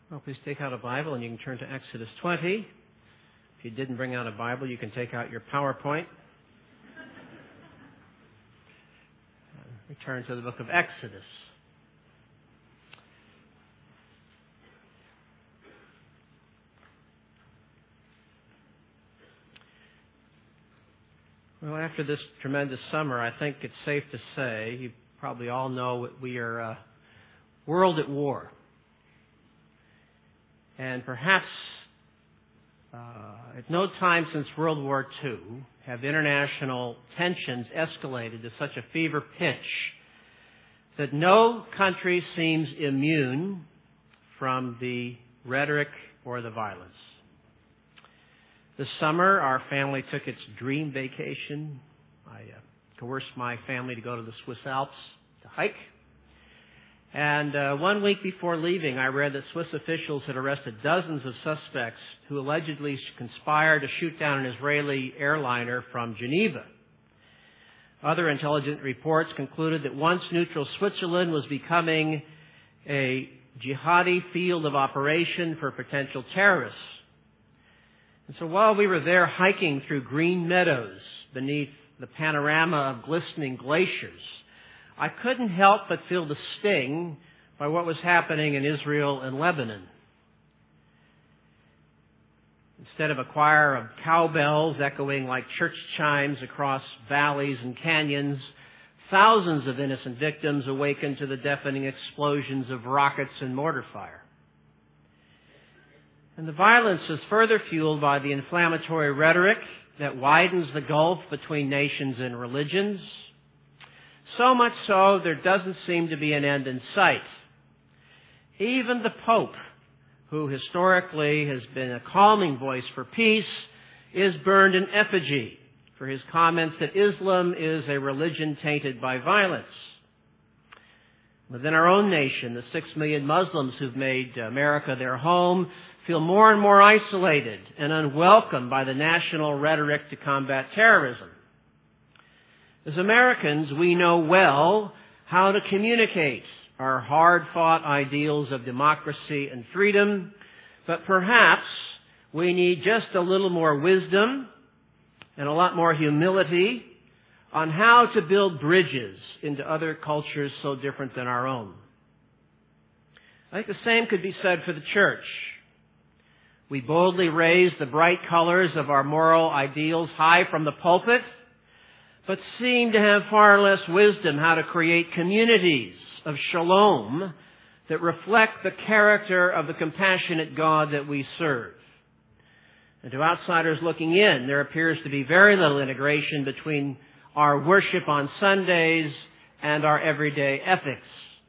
Well, please take out a Bible and you can turn to Exodus 20. If you didn't bring out a Bible, you can take out your PowerPoint. Return to the book of Exodus. Well, after this tremendous summer, I think it's safe to say, you probably all know that we are a world at war. And perhaps at no time since World War II have international tensions escalated to such a fever pitch that no country seems immune from the rhetoric or the violence. This summer, our family took its dream vacation. I coerced my family to go to the Swiss Alps to hike. And 1 week before leaving, I read that Swiss officials had arrested dozens of suspects who allegedly conspired to shoot down an Israeli airliner from Geneva. Other intelligence reports concluded that once neutral Switzerland was becoming a jihadi field of operation for potential terrorists. And so while we were there hiking through green meadows beneath the panorama of glistening glaciers, I couldn't help but feel the sting by what was happening in Israel and Lebanon. Instead of a choir of cowbells echoing like church chimes across valleys and canyons, thousands of innocent victims awakened to the deafening explosions of rockets and mortar fire. And the violence is further fueled by the inflammatory rhetoric that widens the gulf between nations and religions. So much so, there doesn't seem to be an end in sight. Even the Pope, who historically has been a calming voice for peace, is burned in effigy for his comments that Islam is a religion tainted by violence. Within our own nation, the 6 million Muslims who've made America their home feel more and more isolated and unwelcome by the national rhetoric to combat terrorism. As Americans, we know well how to communicate our hard-fought ideals of democracy and freedom, but perhaps we need just a little more wisdom and a lot more humility on how to build bridges into other cultures so different than our own. I think the same could be said for the church. We boldly raise the bright colors of our moral ideals high from the pulpit, but seem to have far less wisdom how to create communities of shalom that reflect the character of the compassionate God that we serve. And to outsiders looking in, there appears to be very little integration between our worship on Sundays and our everyday ethics.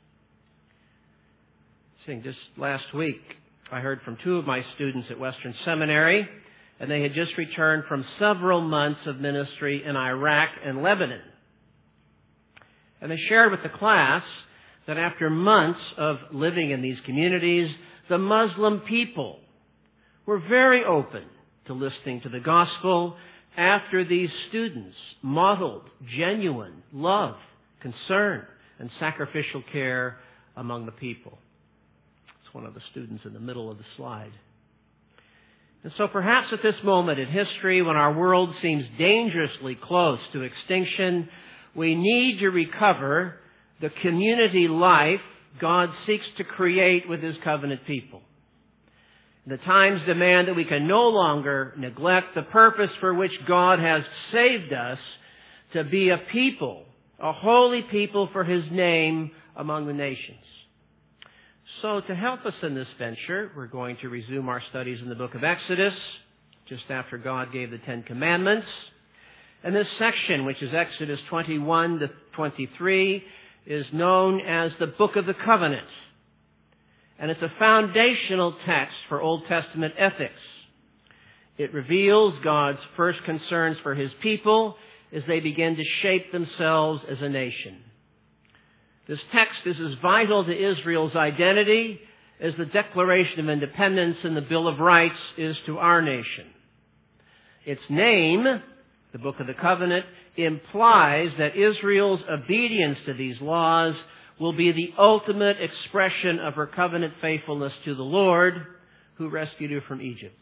Just last week, I heard from two of my students at Western Seminary, and they had just returned from several months of ministry in Iraq and Lebanon. And they shared with the class that after months of living in these communities, the Muslim people were very open to listening to the gospel after these students modeled genuine love, concern, and sacrificial care among the people. It's one of the students in the middle of the slide. And so perhaps at this moment in history, when our world seems dangerously close to extinction, we need to recover the community life God seeks to create with His covenant people. The times demand that we can no longer neglect the purpose for which God has saved us to be a people, a holy people for His name among the nations. So to help us in this venture, we're going to resume our studies in the book of Exodus, just after God gave the Ten Commandments. And this section, which is Exodus 21 to 23, is known as the Book of the Covenant. And it's a foundational text for Old Testament ethics. It reveals God's first concerns for His people as they begin to shape themselves as a nation. This text is as vital to Israel's identity as the Declaration of Independence and the Bill of Rights is to our nation. Its name, the Book of the Covenant, implies that Israel's obedience to these laws will be the ultimate expression of her covenant faithfulness to the Lord who rescued her from Egypt.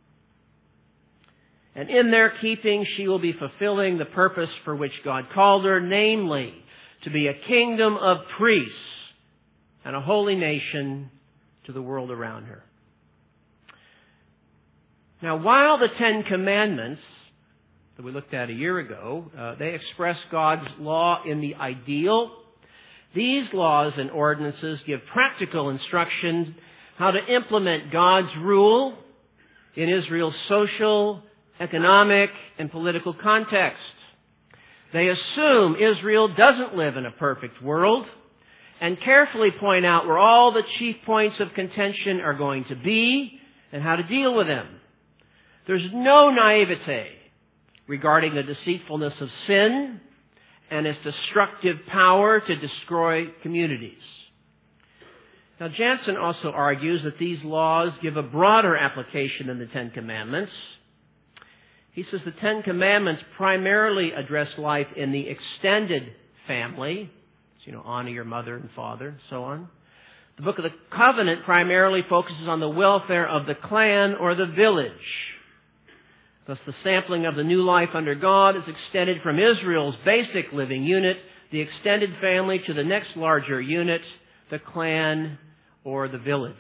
And in their keeping, she will be fulfilling the purpose for which God called her, namely, to be a kingdom of priests and a holy nation to the world around her. Now, while the Ten Commandments that we looked at a year ago, they express God's law in the ideal, these laws and ordinances give practical instructions how to implement God's rule in Israel's social, economic, and political context. They assume Israel doesn't live in a perfect world and carefully point out where all the chief points of contention are going to be and how to deal with them. There's no naivete regarding the deceitfulness of sin and its destructive power to destroy communities. Now, Jansen also argues that these laws give a broader application than the Ten Commandments. He says the Ten Commandments primarily address life in the extended family. So, honor your mother and father, and so on. The Book of the Covenant primarily focuses on the welfare of the clan or the village. Thus, the sampling of the new life under God is extended from Israel's basic living unit, the extended family, to the next larger unit, the clan or the village.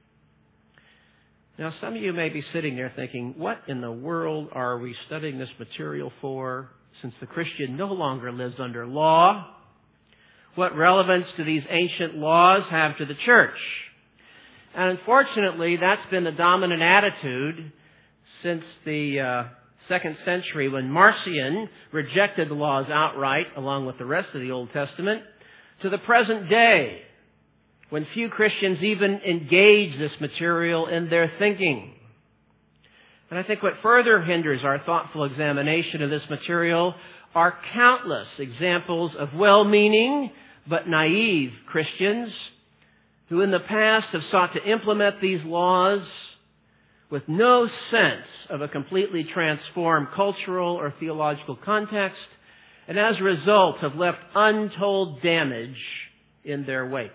Now, some of you may be sitting there thinking, what in the world are we studying this material for, since the Christian no longer lives under law? What relevance do these ancient laws have to the church? And unfortunately, that's been the dominant attitude since the 2nd century, when Marcion rejected the laws outright, along with the rest of the Old Testament, to the present day, when few Christians even engage this material in their thinking. And I think what further hinders our thoughtful examination of this material are countless examples of well-meaning but naive Christians who in the past have sought to implement these laws with no sense of a completely transformed cultural or theological context, and as a result have left untold damage in their wake.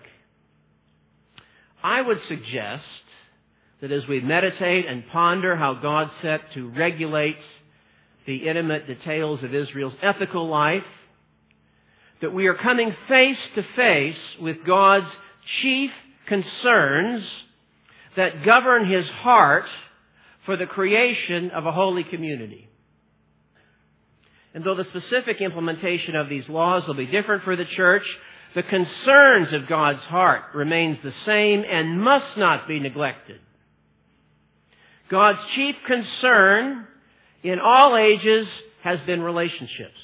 I would suggest that as we meditate and ponder how God set to regulate the intimate details of Israel's ethical life, that we are coming face to face with God's chief concerns that govern His heart for the creation of a holy community. And though the specific implementation of these laws will be different for the church, the concerns of God's heart remains the same and must not be neglected. God's chief concern in all ages has been relationships.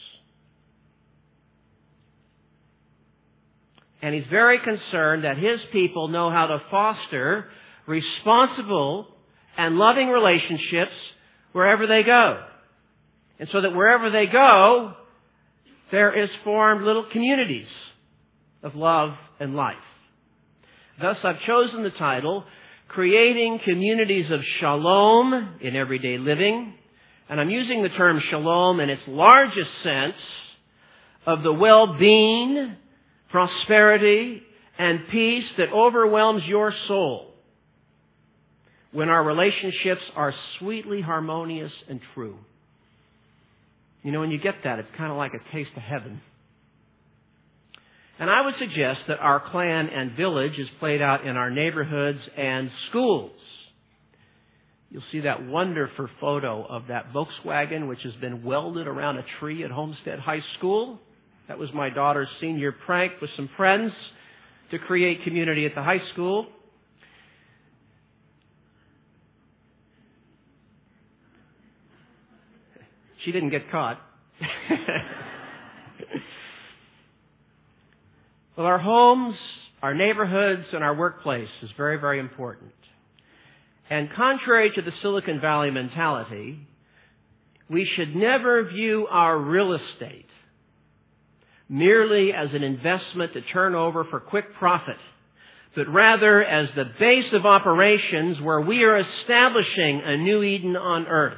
And He's very concerned that His people know how to foster responsible and loving relationships wherever they go. And so that wherever they go, there is formed little communities of love and life. Thus, I've chosen the title, Creating Communities of Shalom in Everyday Living. And I'm using the term shalom in its largest sense of the well-being, prosperity, and peace that overwhelms your soul when our relationships are sweetly harmonious and true. When you get that, it's kind of like a taste of heaven. And I would suggest that our clan and village is played out in our neighborhoods and schools. You'll see that wonderful photo of that Volkswagen, which has been welded around a tree at Homestead High School. That was my daughter's senior prank with some friends to create community at the high school. She didn't get caught. Well, our homes, our neighborhoods, and our workplace is very, very important. And contrary to the Silicon Valley mentality, we should never view our real estate merely as an investment to turn over for quick profit, but rather as the base of operations where we are establishing a new Eden on earth.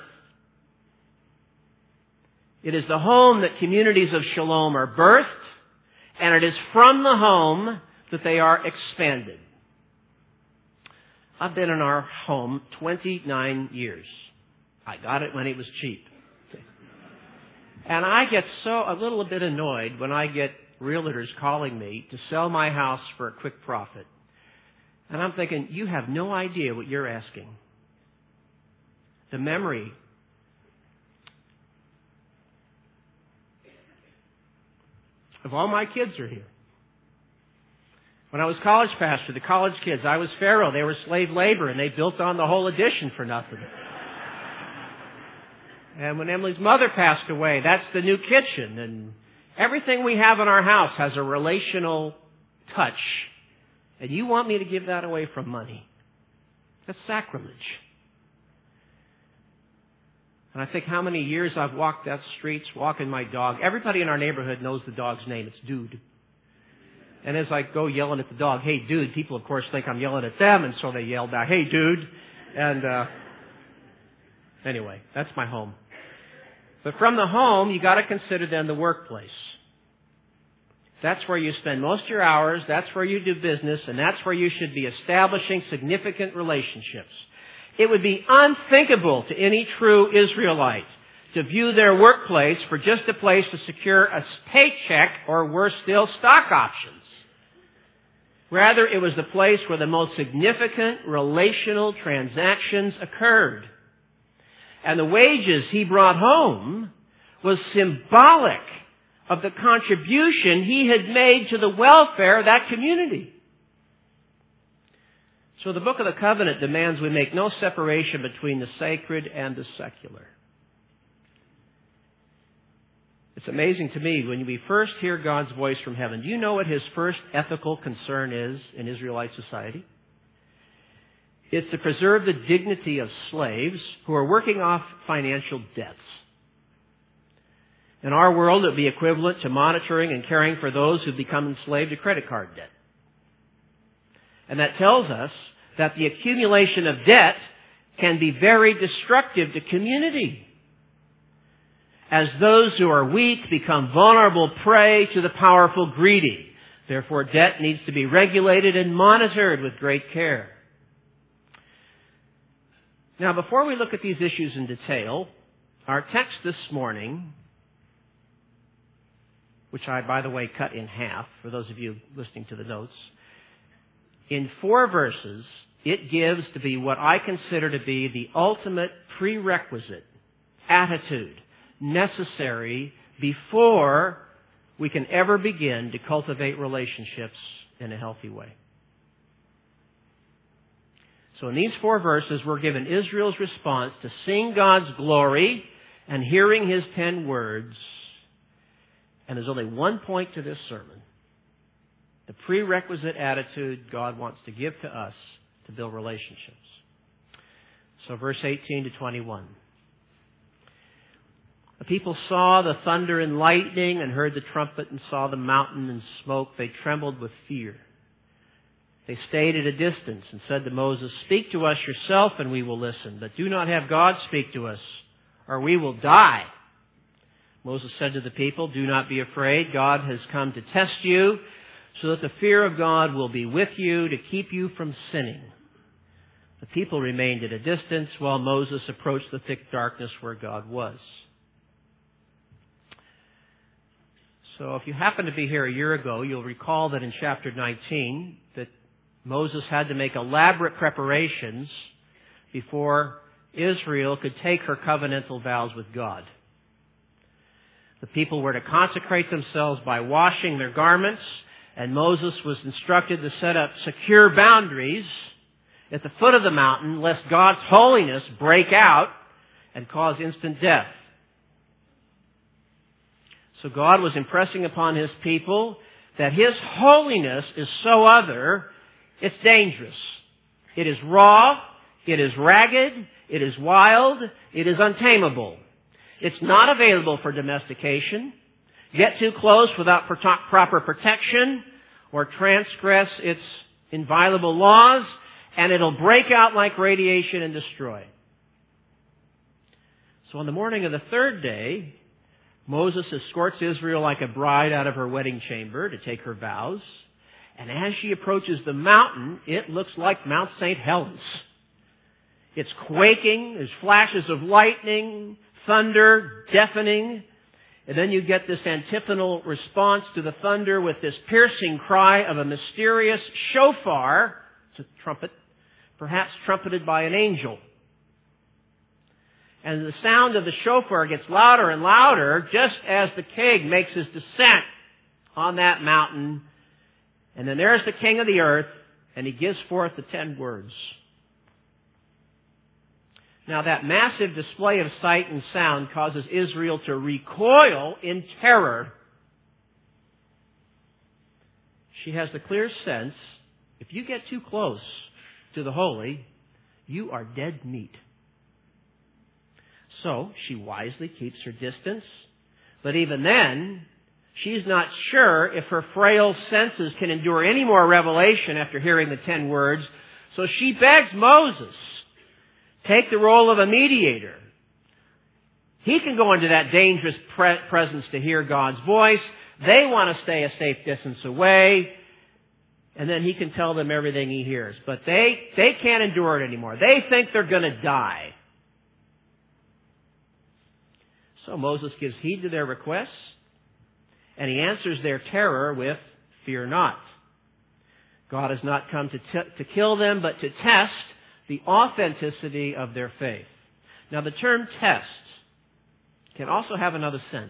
It is the home that communities of shalom are birthed, and it is from the home that they are expanded. I've been in our home 29 years. I got it when it was cheap. And I get a little bit annoyed when I get realtors calling me to sell my house for a quick profit. And I'm thinking, you have no idea what you're asking. The memory of all my kids are here. When I was college pastor, the college kids, I was Pharaoh. They were slave labor, and they built on the whole addition for nothing. And when Emily's mother passed away, that's the new kitchen. And everything we have in our house has a relational touch. And you want me to give that away for money? That's sacrilege. And I think how many years I've walked that streets, walking my dog. Everybody in our neighborhood knows the dog's name. It's Dude. And as I go yelling at the dog, hey, Dude, people, of course, think I'm yelling at them. And so they yell back, hey, Dude. And anyway, that's my home. But from the home, you got to consider then the workplace. That's where you spend most of your hours. That's where you do business. And that's where you should be establishing significant relationships. It would be unthinkable to any true Israelite to view their workplace for just a place to secure a paycheck or, worse still, stock options. Rather, it was the place where the most significant relational transactions occurred. And the wages he brought home was symbolic of the contribution he had made to the welfare of that community. So the Book of the Covenant demands we make no separation between the sacred and the secular. It's amazing to me when we first hear God's voice from heaven. Do you know what His first ethical concern is in Israelite society? It's to preserve the dignity of slaves who are working off financial debts. In our world, it would be equivalent to monitoring and caring for those who become enslaved to credit card debt. And that tells us that the accumulation of debt can be very destructive to community, as those who are weak become vulnerable prey to the powerful greedy. Therefore, debt needs to be regulated and monitored with great care. Now, before we look at these issues in detail, our text this morning, which I, by the way, cut in half for those of you listening to the notes, in 4 verses, it gives to be what I consider to be the ultimate prerequisite attitude necessary before we can ever begin to cultivate relationships in a healthy way. So in these 4 verses, we're given Israel's response to seeing God's glory and hearing His 10 words. And there's only one point to this sermon. The prerequisite attitude God wants to give to us to build relationships. So verse 18 to 21. The people saw the thunder and lightning and heard the trumpet and saw the mountain and smoke. They trembled with fear. They stayed at a distance and said to Moses, "Speak to us yourself and we will listen, but do not have God speak to us, or we will die." Moses said to the people, "Do not be afraid. God has come to test you, so that the fear of God will be with you to keep you from sinning." The people remained at a distance while Moses approached the thick darkness where God was. So if you happen to be here a year ago, you'll recall that in chapter 19 that Moses had to make elaborate preparations before Israel could take her covenantal vows with God. The people were to consecrate themselves by washing their garments, and Moses was instructed to set up secure boundaries at the foot of the mountain, lest God's holiness break out and cause instant death. So God was impressing upon His people that His holiness is so other, it's dangerous. It is raw, it is ragged, it is wild, it is untamable. It's not available for domestication. Get too close without proper protection or transgress its inviolable laws, and it'll break out like radiation and destroy. So on the morning of the 3rd day, Moses escorts Israel like a bride out of her wedding chamber to take her vows. And as she approaches the mountain, it looks like Mount St. Helens. It's quaking, there's flashes of lightning, thunder, deafening. And then you get this antiphonal response to the thunder with this piercing cry of a mysterious shofar. It's a trumpet, perhaps trumpeted by an angel. And the sound of the shofar gets louder and louder just as the king makes his descent on that mountain. And then there's the king of the earth, and he gives forth the 10 words. Now that massive display of sight and sound causes Israel to recoil in terror. She has the clear sense, if you get too close to the holy, you are dead meat. So she wisely keeps her distance. But even then, she's not sure if her frail senses can endure any more revelation after hearing the 10 words. So she begs Moses, take the role of a mediator. He can go into that dangerous presence to hear God's voice. They want to stay a safe distance away. And then he can tell them everything he hears. But they can't endure it anymore. They think they're going to die. So Moses gives heed to their requests, and he answers their terror with, fear not. God has not come to kill them, but to test the authenticity of their faith. Now the term test can also have another sense.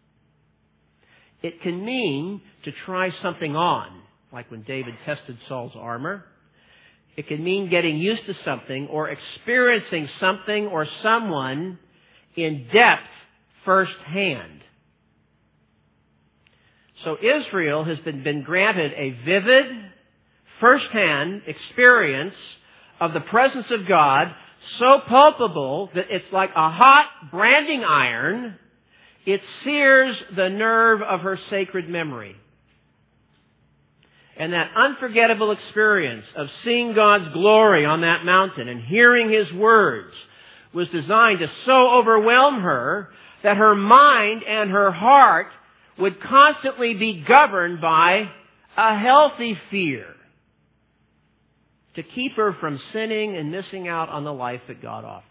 It can mean to try something on, like when David tested Saul's armor. It can mean getting used to something or experiencing something or someone in depth firsthand. So Israel has been granted a vivid, firsthand experience of the presence of God, so palpable that it's like a hot branding iron. It sears the nerve of her sacred memory. And that unforgettable experience of seeing God's glory on that mountain and hearing His words was designed to so overwhelm her that her mind and her heart would constantly be governed by a healthy fear to keep her from sinning and missing out on the life that God offers.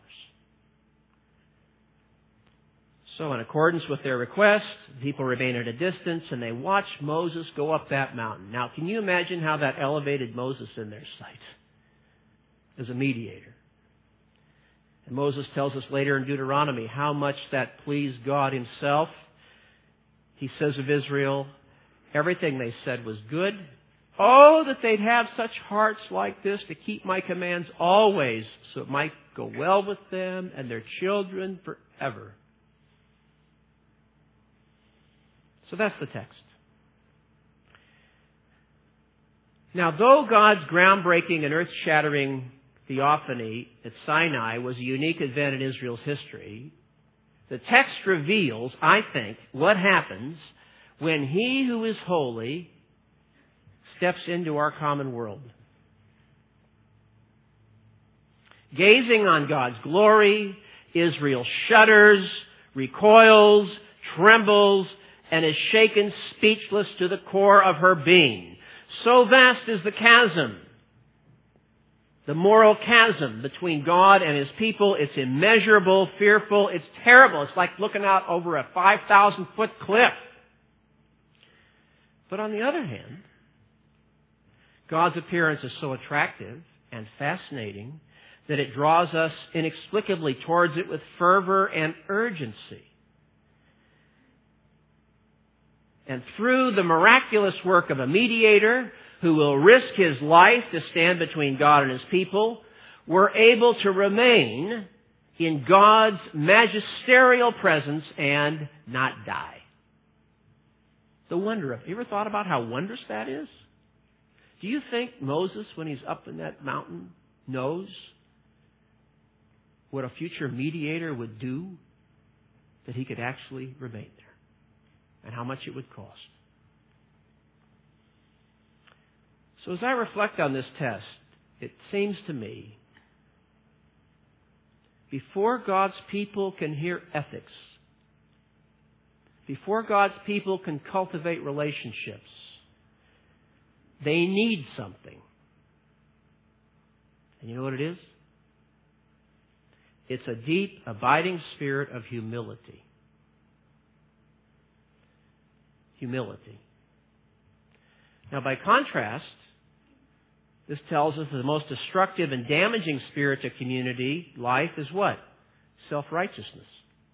So in accordance with their request, people remain at a distance and they watch Moses go up that mountain. Now, can you imagine how that elevated Moses in their sight as a mediator? And Moses tells us later in Deuteronomy how much that pleased God Himself. He says of Israel, everything they said was good. Oh, that they'd have such hearts like this to keep my commands always, so it might go well with them and their children forever. So that's the text. Now, though God's groundbreaking and earth-shattering theophany at Sinai was a unique event in Israel's history, the text reveals, I think, what happens when He who is holy steps into our common world. Gazing on God's glory, Israel shudders, recoils, trembles, and is shaken speechless to the core of her being. So vast is the chasm, the moral chasm between God and His people. It's immeasurable, fearful, it's terrible. It's like looking out over a 5,000-foot cliff. But on the other hand, God's appearance is so attractive and fascinating that it draws us inexplicably towards it with fervor and urgency. And through the miraculous work of a mediator who will risk his life to stand between God and His people, we're able to remain in God's magisterial presence and not die. The wonder of it. You ever thought about how wondrous that is? Do you think Moses, when he's up in that mountain, knows what a future mediator would do that he could actually remain there? And how much it would cost? So as I reflect on this test, it seems to me, before God's people can hear ethics, before God's people can cultivate relationships, They need something. And you know what it is? It's a deep, abiding spirit of humility. Humility. Now, by contrast, this tells us that the most destructive and damaging spirit to community life is what? Self-righteousness.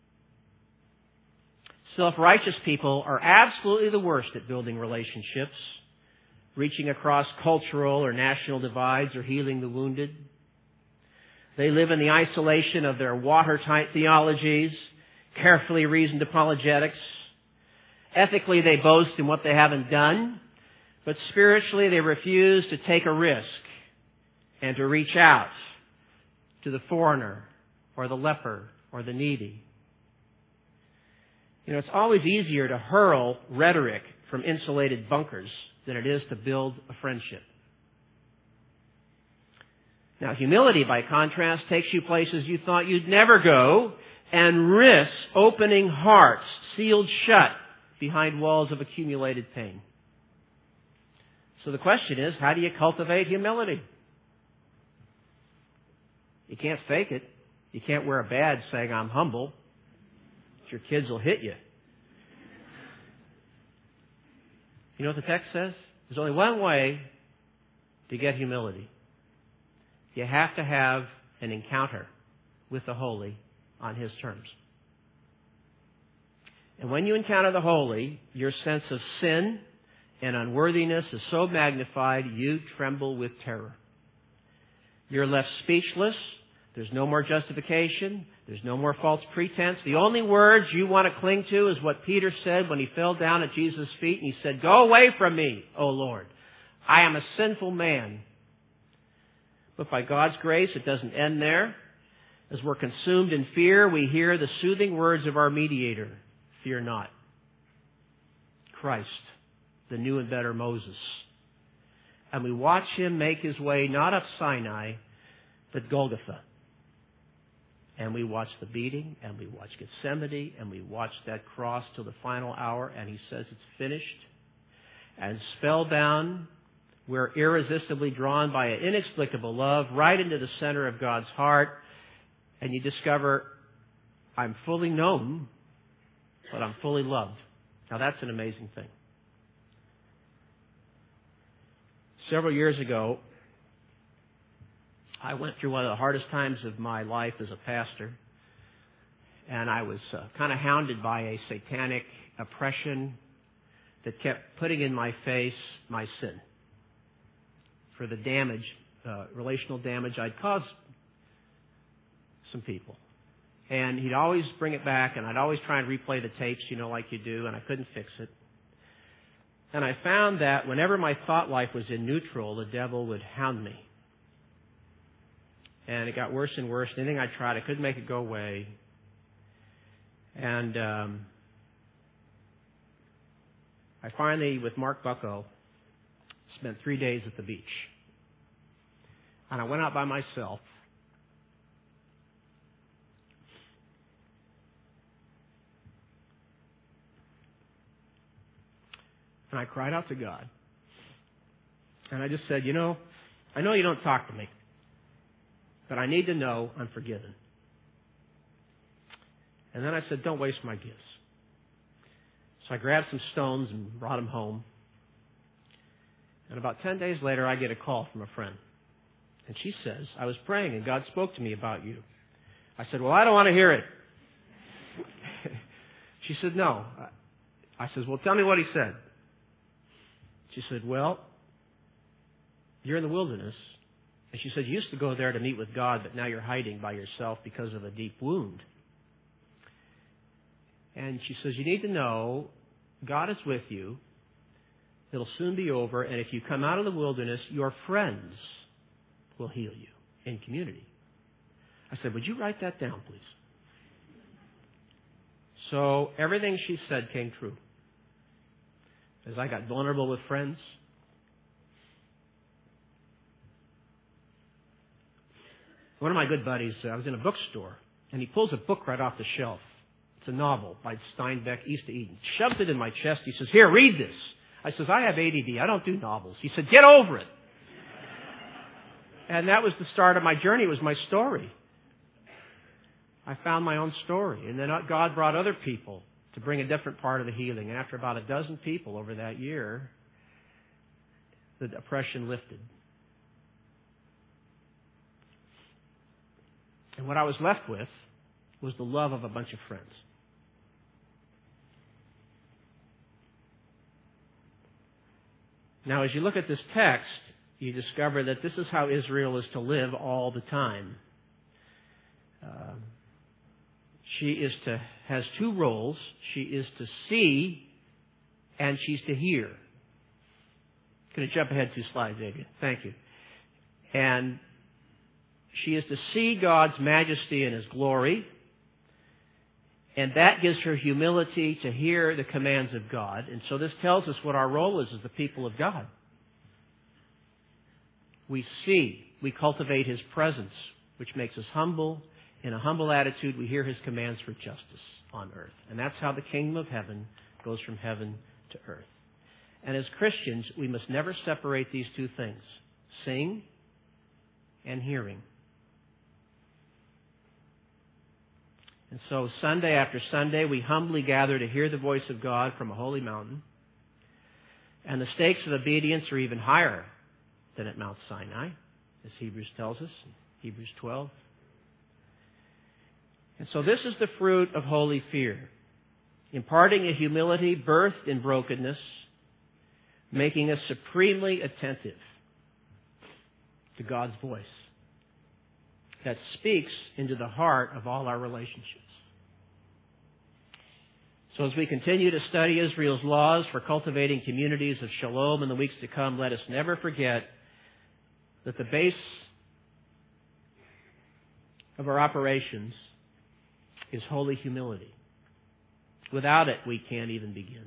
Self-righteous people are absolutely the worst at building relationships, reaching across cultural or national divides, or healing the wounded. They live in the isolation of their watertight theologies, carefully reasoned apologetics. Ethically, they boast in what they haven't done, but spiritually, they refuse to take a risk and to reach out to the foreigner or the leper or the needy. You know, it's always easier to hurl rhetoric from insulated bunkers than it is to build a friendship. Now, humility, by contrast, takes you places you thought you'd never go and risks opening hearts sealed shut behind walls of accumulated pain. So the question is, how do you cultivate humility? You can't fake it. You can't wear a badge saying, I'm humble. Your kids will hit you. You know what the text says? There's only one way to get humility. You have to have an encounter with the holy on His terms. And when you encounter the holy, your sense of sin and unworthiness is so magnified, you tremble with terror. You're left speechless. There's no more justification. There's no more false pretense. The only words you want to cling to is what Peter said when he fell down at Jesus' feet and he said, "Go away from me, O Lord. I am a sinful man." But by God's grace, it doesn't end there. As we're consumed in fear, we hear the soothing words of our mediator, "Fear not." Christ, the new and better Moses. And we watch Him make His way not up Sinai, but Golgotha. And we watch the beating, and we watch Gethsemane, and we watch that cross till the final hour, and He says it's finished. And spellbound, we're irresistibly drawn by an inexplicable love right into the center of God's heart, and you discover, I'm fully known, but I'm fully loved. Now that's an amazing thing. Several years ago, I went through one of the hardest times of my life as a pastor, and I was kind of hounded by a satanic oppression that kept putting in my face my sin for the damage, relational damage I'd caused some people. And he'd always bring it back, and I'd always try and replay the tapes, like you do, and I couldn't fix it. And I found that whenever my thought life was in neutral, the devil would hound me. And it got worse and worse. Anything I tried, I couldn't make it go away. And I finally, with Mark Bucko, spent 3 days at the beach. And I went out by myself. And I cried out to God. And I just said, I know you don't talk to me, but I need to know I'm forgiven. And then I said, don't waste my gifts. So I grabbed some stones and brought them home. And about 10 days later, I get a call from a friend. And she says, I was praying and God spoke to me about you. I said, well, I don't want to hear it. She said, no. I said, well, tell me what he said. She said, well, you're in the wilderness. And she said, you used to go there to meet with God, but now you're hiding by yourself because of a deep wound. And she says, you need to know God is with you. It'll soon be over. And if you come out of the wilderness, your friends will heal you in community. I said, would you write that down, please? So everything she said came true. As I got vulnerable with friends, one of my good buddies, I was in a bookstore, and he pulls a book right off the shelf. It's a novel by Steinbeck, East of Eden. Shoves it in my chest. He says, here, read this. I says, I have ADD. I don't do novels. He said, get over it. And that was the start of my journey. It was my story. I found my own story. And then God brought other people to bring a different part of the healing. And after about a dozen people over that year, the oppression lifted. And what I was left with was the love of a bunch of friends. Now, as you look at this text, you discover that this is how Israel is to live all the time. She has two roles. She is to see and she's to hear. Going to jump ahead 2 slides, Adrian. Thank you. And she is to see God's majesty and His glory. And that gives her humility to hear the commands of God. And so this tells us what our role is as the people of God. We see, we cultivate His presence, which makes us humble. In a humble attitude, we hear His commands for justice on earth. And that's how the kingdom of heaven goes from heaven to earth. And as Christians, we must never separate these two things, seeing and hearing. And so Sunday after Sunday, we humbly gather to hear the voice of God from a holy mountain. And the stakes of obedience are even higher than at Mount Sinai, as Hebrews tells us, in Hebrews 12. And so this is the fruit of holy fear, imparting a humility birthed in brokenness, making us supremely attentive to God's voice that speaks into the heart of all our relationships. So as we continue to study Israel's laws for cultivating communities of shalom in the weeks to come, let us never forget that the base of our operations is holy humility. Without it, we can't even begin.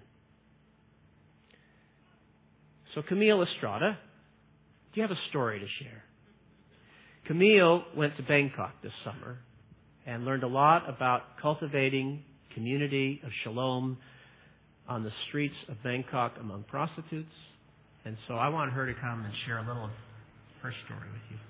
So Camille Estrada, do you have a story to share? Camille went to Bangkok this summer and learned a lot about cultivating community of shalom on the streets of Bangkok among prostitutes. And so I want her to come and share a little of her story with you.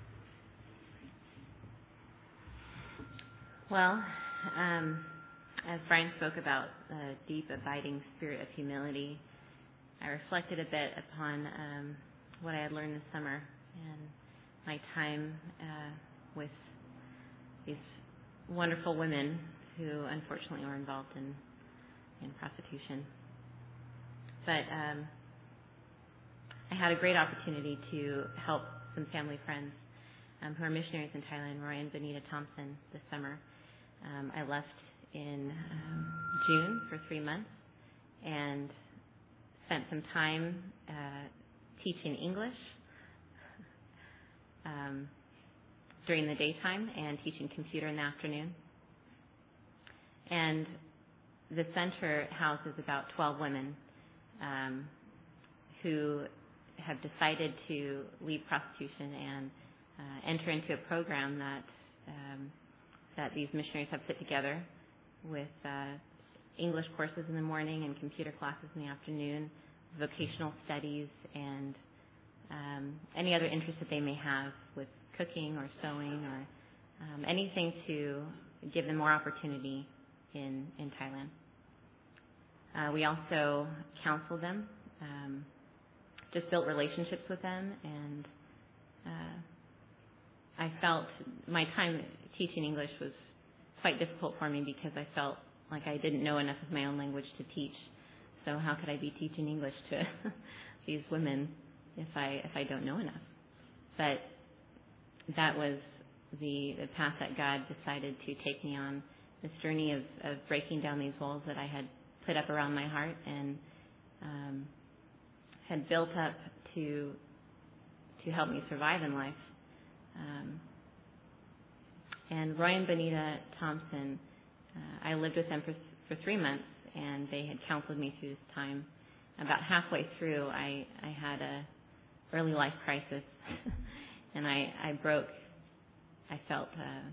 Well, as Brian spoke about a deep, abiding spirit of humility, I reflected a bit upon what I had learned this summer and my time with these wonderful women who unfortunately were involved in prostitution. But I had a great opportunity to help some family friends who are missionaries in Thailand, Roy and Benita Thompson, this summer. I left in June for 3 months and spent some time teaching English during the daytime and teaching computer in the afternoon. And the center houses about 12 women who have decided to leave prostitution and enter into a program that these missionaries have put together with English courses in the morning and computer classes in the afternoon, vocational studies, and any other interests that they may have with cooking or sewing or anything to give them more opportunity in Thailand. We also counsel them, just built relationships with them, and I felt my time teaching English was quite difficult for me because I felt like I didn't know enough of my own language to teach. So how could I be teaching English to these women if I don't know enough? But that was the path that God decided to take me on, this journey of breaking down these walls that I had put up around my heart and had built up to help me survive in life. And Roy and Benita Thompson, I lived with them for 3 months, and they had counseled me through this time. About halfway through, I had a early life crisis, and I broke. I felt.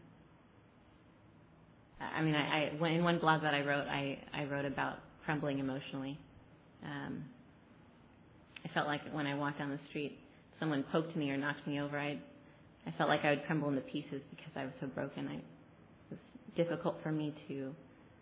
In one blog that I wrote, I wrote about crumbling emotionally. felt like when I walked down the street, someone poked me or knocked me over, I felt like I would crumble into pieces because I was so broken. It was difficult for me to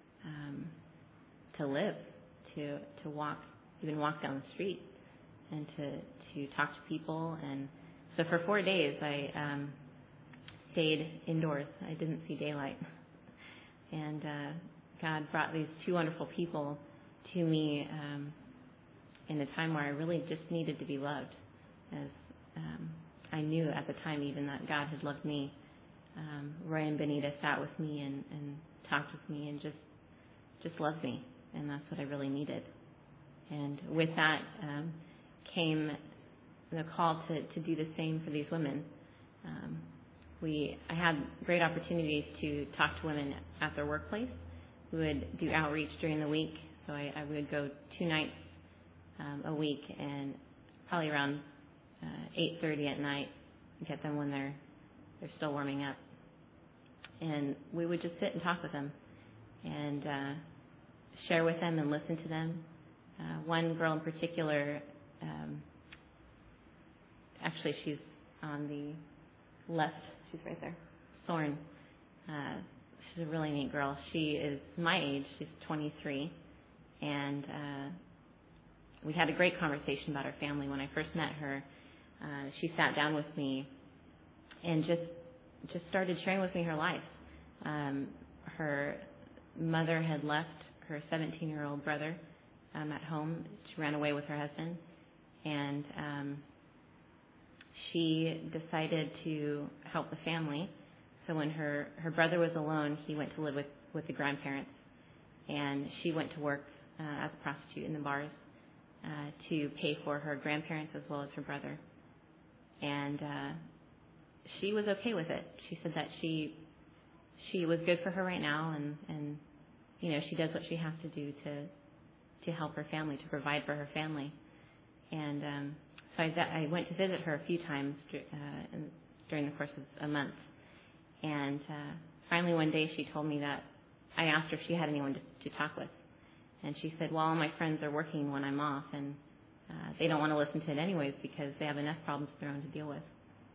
live, to walk, even walk down the street, and to talk to people. And so for 4 days, I stayed indoors. I didn't see daylight. And God brought these two wonderful people to me in a time where I really just needed to be loved. As I knew at the time even that God had loved me. Roy and Benita sat with me and talked with me and just loved me. And that's what I really needed. And with that came the call to do the same for these women. I had great opportunities to talk to women at their workplace. We would do outreach during the week. So I would go 2 nights a week, and probably around 8:30 at night, get them when they're still warming up. And we would just sit and talk with them and share with them and listen to them. One girl in particular, actually she's on the left, she's right there, Soren. She's a really neat girl. She is my age, she's 23, and we had a great conversation about her family. When I first met her, she sat down with me and just started sharing with me her life. Her mother had left her 17-year-old brother at home. She ran away with her husband, and she decided to help the family. So when her brother was alone, he went to live with the grandparents, and she went to work as a prostitute in the bars to pay for her grandparents as well as her brother. And she was okay with it. She said that she was good for her right now, and you know, she does what she has to do to help her family, to provide for her family. And so I went to visit her a few times during the course of a month. And finally one day she told me that I asked her if she had anyone to talk with. And she said, well, all my friends are working when I'm off, and they don't want to listen to it anyways because they have enough problems of their own to deal with.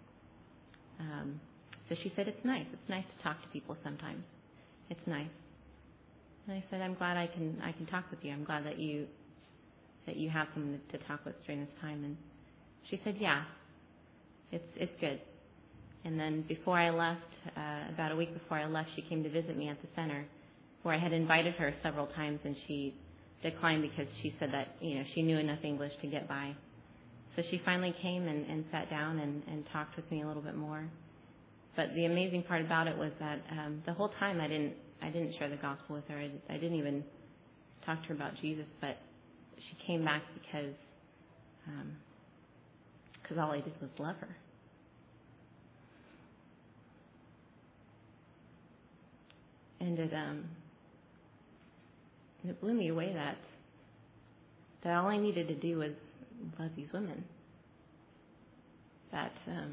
So she said, it's nice. It's nice to talk to people sometimes. It's nice. And I said, I'm glad I can talk with you. I'm glad that you have someone to talk with during this time. And she said, yeah, it's good. And then before I left, about a week before I left, she came to visit me at the center, where I had invited her several times, and she declined because she said that, you know, she knew enough English to get by. So she finally came and sat down and talked with me a little bit more. But the amazing part about it was that the whole time I didn't share the gospel with her. I didn't even talk to her about Jesus, but she came back because all I did was love her. And it blew me away that all I needed to do was love these women. That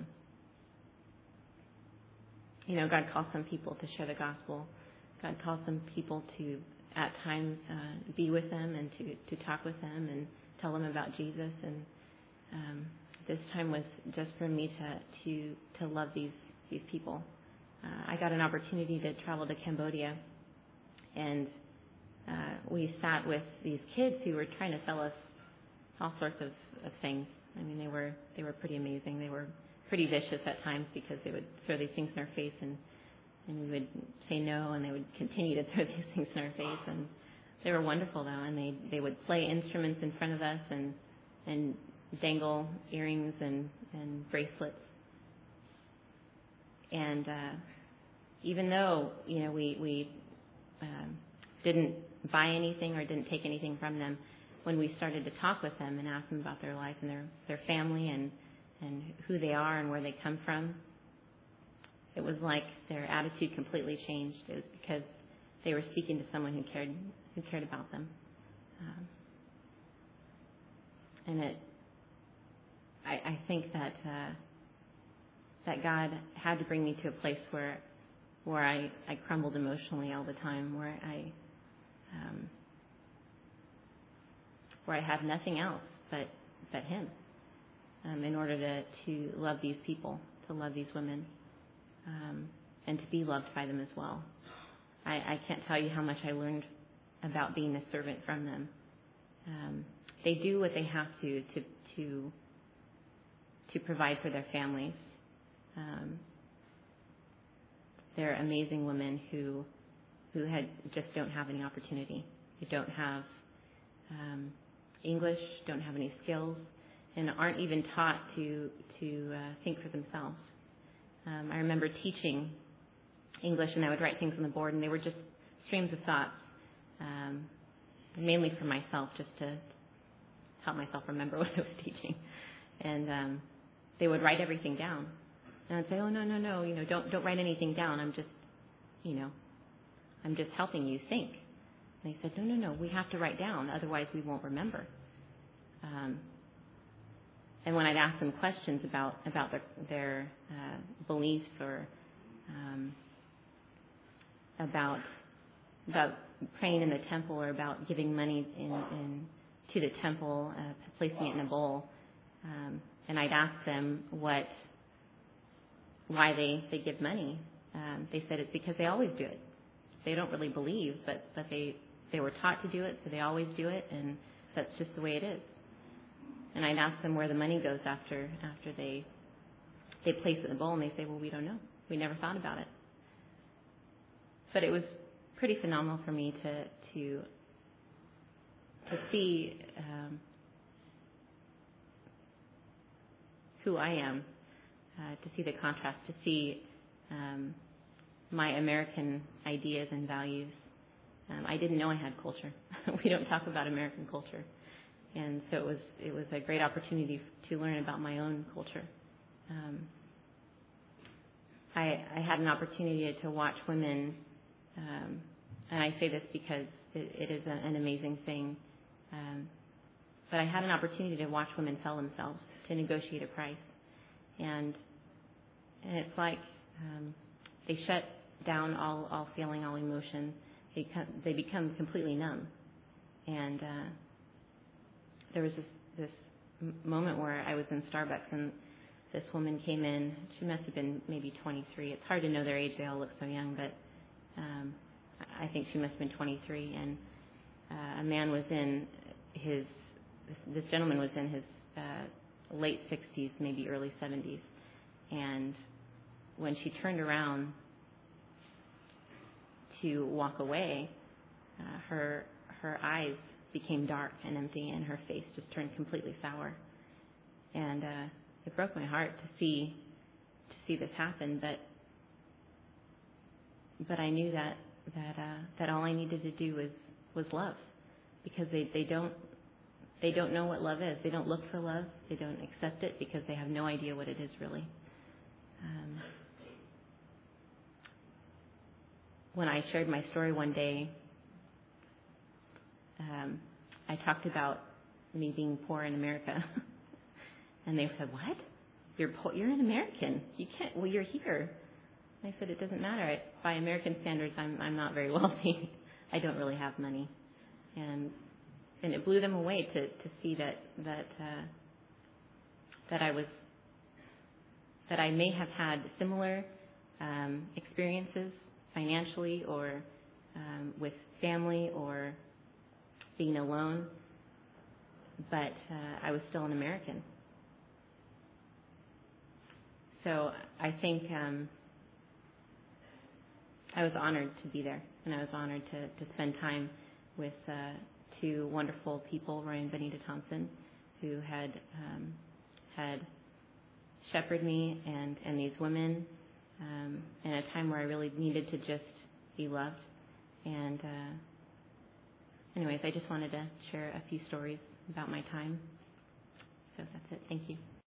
you know, God calls some people to share the gospel. God calls some people to, at times, be with them and to talk with them and tell them about Jesus. And this time was just for me to love these people. I got an opportunity to travel to Cambodia, and we sat with these kids who were trying to sell us all sorts of things. I mean, they were pretty amazing. They were pretty vicious at times because they would throw these things in our face, and we would say no, and they would continue to throw these things in our face. And they were wonderful, though, and they would play instruments in front of us and dangle earrings and bracelets. And even though, you know, we didn't buy anything or didn't take anything from them, when we started to talk with them and ask them about their life and their family and who they are and where they come from, it was like their attitude completely changed. It was because they were speaking to someone who cared about them. And I think that God had to bring me to a place where I crumbled emotionally all the time, where I had nothing else but but Him, in order to love these people, to love these women, and to be loved by them as well. I can't tell you how much I learned about being a servant from them. They do what they have to provide for their families. They're amazing women who just don't have any opportunity. They don't have English, don't have any skills, and aren't even taught to think for themselves. I remember teaching English, and I would write things on the board, and they were just streams of thoughts, mainly for myself, just to help myself remember what I was teaching. And they would write everything down, and I'd say, "Oh, no, don't write anything down. I'm just helping you think." And they said, "No, we have to write down, otherwise we won't remember." And when I'd ask them questions about their beliefs or about praying in the temple or about giving money to the temple, placing it in a bowl, and I'd ask them why they give money, they said it's because they always do it. They don't really believe, but they were taught to do it, so they always do it, and that's just the way it is. And I'd ask them where the money goes after they place it in the bowl, and they say, "Well, we don't know. We never thought about it." But it was pretty phenomenal for me to see who I am, to see the contrast, to see my American ideas and values. I didn't know I had culture. We don't talk about American culture. And so it was a great opportunity to learn about my own culture. I had an opportunity to watch women, and I say this because it is an amazing thing, but I had an opportunity to watch women sell themselves, to negotiate a price. And it's like they shut down all feeling, all emotion. They become completely numb. And there was this moment where I was in Starbucks, and this woman came in. She must have been maybe 23. It's hard to know their age. They all look so young, but I think she must have been 23. And a man was in this gentleman was in his late 60s, maybe early 70s. And when she turned around to walk away, her eyes became dark and empty, and her face just turned completely sour. And it broke my heart to see this happen. But I knew that all I needed to do was love, because they don't know what love is. They don't look for love. They don't accept it because they have no idea what it is really. When I shared my story one day, I talked about me being poor in America, and they said, "What? You're an American. You can't. Well, you're here." And I said, "It doesn't matter. By American standards, I'm not very wealthy. I don't really have money," and it blew them away to see that I may have had similar experiences financially or with family or being alone, but I was still an American. So I think I was honored to be there, and I was honored to spend time with two wonderful people, Roy and Benita Thompson, who had shepherded me and these women in a time where I really needed to just be loved. And anyways, I just wanted to share a few stories about my time. So that's it. Thank you.